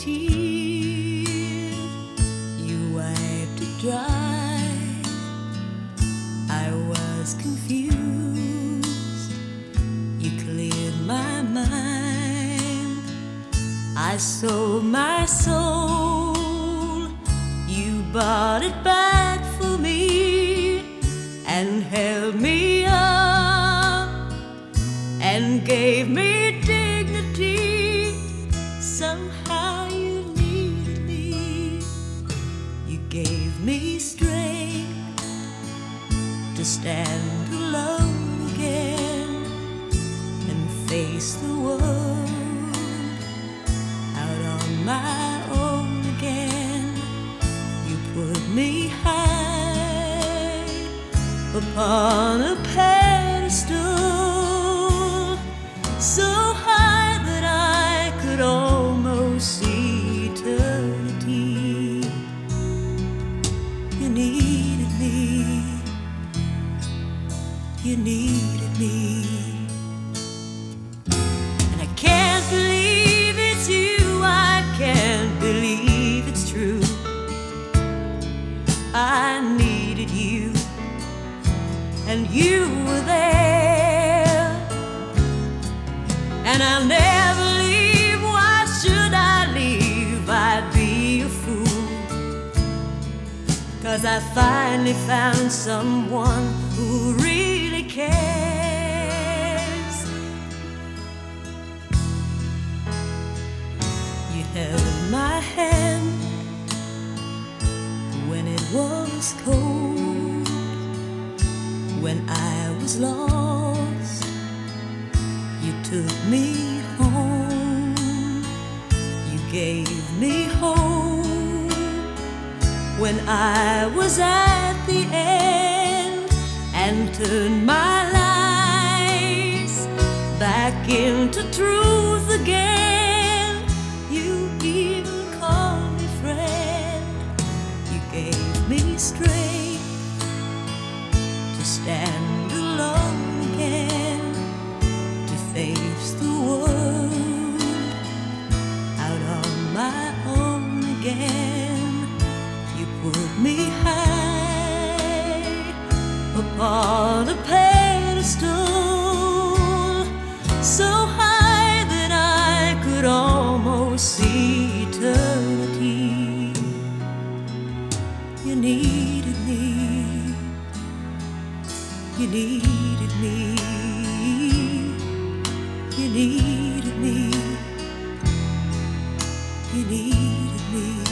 tear, you wiped it dry. I was confused, you cleared my mind. I sold my soul, you bought it back for me and held me up and gave me dignity. Somehow you needed me. You gave me strength to stand alone again and face the world out on my own again. You put me high upon a pedestal, so high that I could almost see eternity. You needed me, you needed me, and I can't believe it's you, I can't believe it's true. I needed you, and you were there, and I'll never leave. Why should I leave? I'd be a fool, 'cause I finally found someone who really cares. You held my hand when it was cold, when I was lost. You took me home, you gave me hope when I was at the end, and turned my lies back into truth again. You even called me friend. You gave me strength to stand alone again, to face the world out on my own again. You put me high upon a pedestal, so high that I could almost see eternity. You needed me, you needed me, you needed me, you needed me.